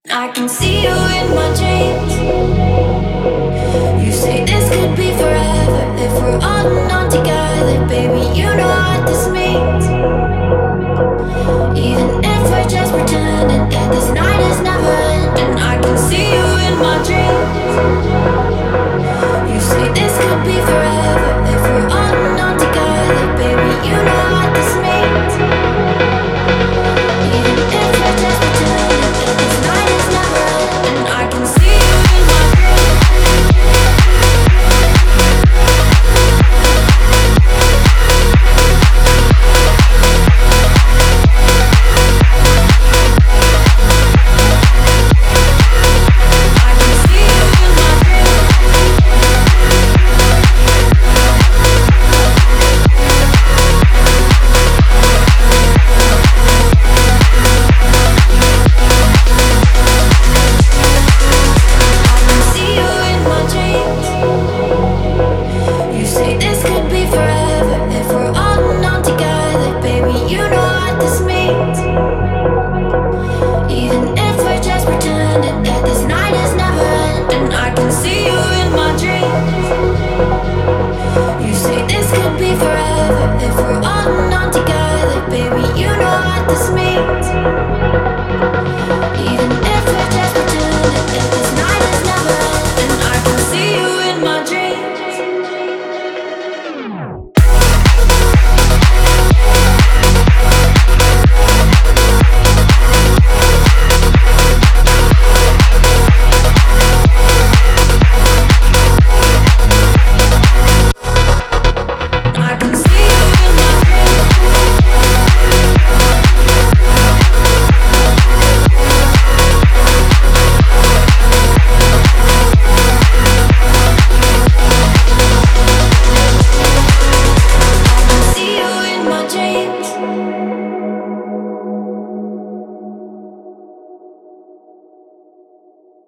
I can see you in my dreams. You say this could be forever if we're all alone together, baby. You know what this means. Even if we're just